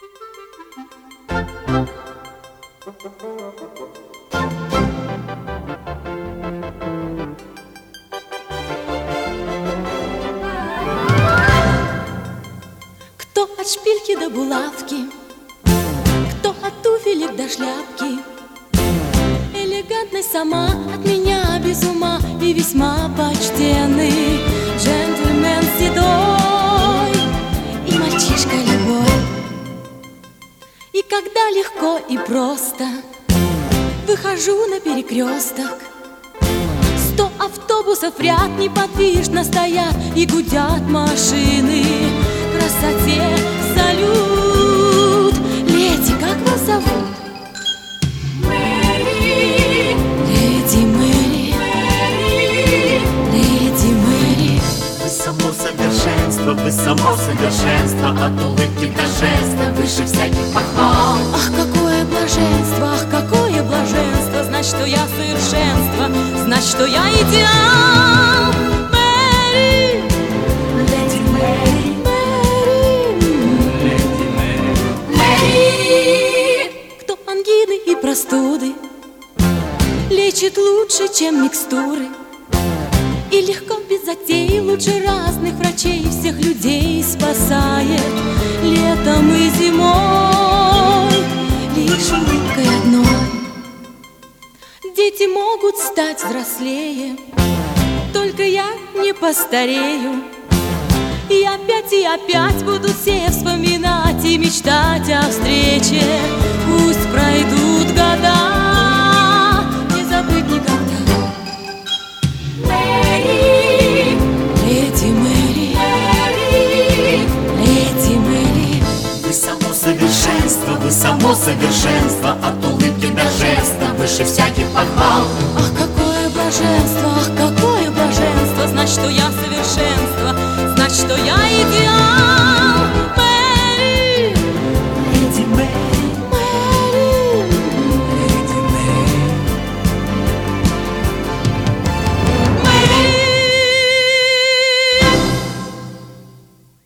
Кто от шпильки до булавки, кто от туфелек до шляпки, элегантный сама, от меня без ума и весьма почтенный джентльмен седой и мальчишка любой. И когда легко и просто выхожу на перекресток, 100 автобусов в ряд неподвижно стоят и гудят машины. Красоте салют. Леди, как вас зовут? Мэри. Леди Мэри. Мэри. Леди Мэри. Вы само совершенство, от улыбки до жеста, выше всяких похвал. Ах, какое блаженство, ах, какое блаженство. Знать, что я совершенство, знать, что я идеал. Мэри. Леди Мэри. Леди Мэри. Мэри. Кто ангины и простуды лечит лучше, чем микстуры, и легко, без затей, лучше разных врачей всех людей спасает летом и зимой лишь улыбкой одной. Дети могут стать взрослее, только я не постарею. И опять будут все вспоминать и мечтать о встрече. Пусть пройдут года, не забыть никогда. Мэри. Леди Мэри. Мэри. Леди Мэри. Вы само совершенство, от улыбки до жеста, выше всяких похвал.